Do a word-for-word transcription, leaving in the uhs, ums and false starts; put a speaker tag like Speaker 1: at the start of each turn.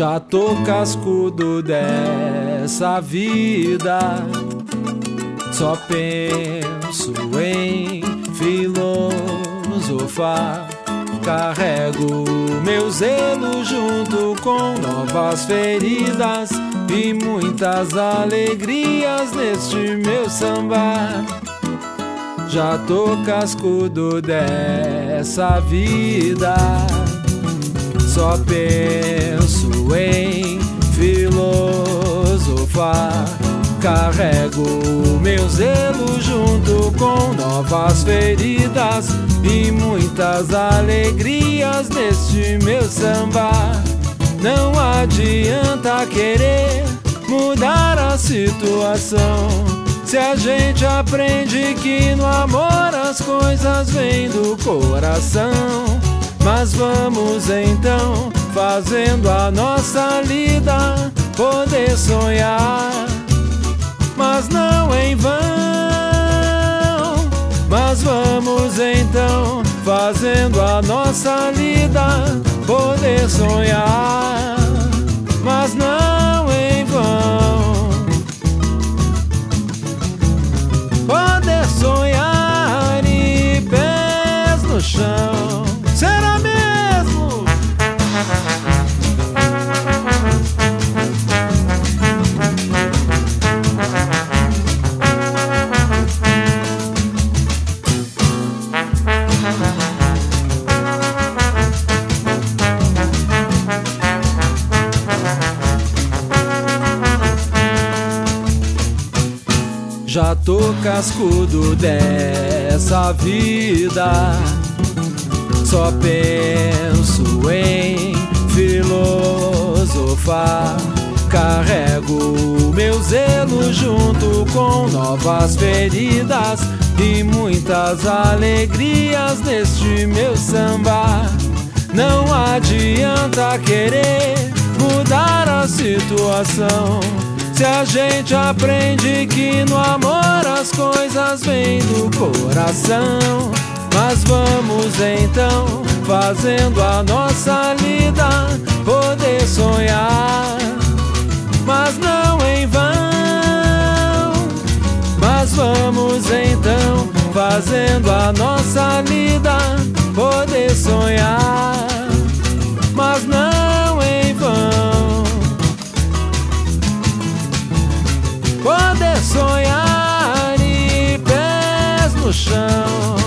Speaker 1: Já tô cascudo dessa vida, só penso em filosofar. Carrego meu zelo junto com novas feridas e muitas alegrias neste meu samba. Já tô cascudo dessa vida, só penso em filosofar. Carrego meu zelo junto com novas feridas e muitas alegrias neste meu samba. Não adianta querer mudar a situação, se a gente aprende que no amor as coisas vêm do coração. Mas vamos então, fazendo a nossa lida, poder sonhar, mas não em vão. Mas vamos então, fazendo a nossa lida, poder sonhar, mas não em vão. Poder sonhar e pés no chão. Será mesmo? Já tô cascudo dessa vida, só penso em filosofar. Carrego meu zelo junto com novas feridas e muitas alegrias neste meu samba. Não adianta querer mudar a situação, se a gente aprende que no amor as coisas vêm do coração. Mas vamos então, fazendo a nossa lida, poder sonhar, mas não em vão. Mas vamos então, fazendo a nossa lida, poder sonhar, mas não em vão. Poder sonhar e pés no chão.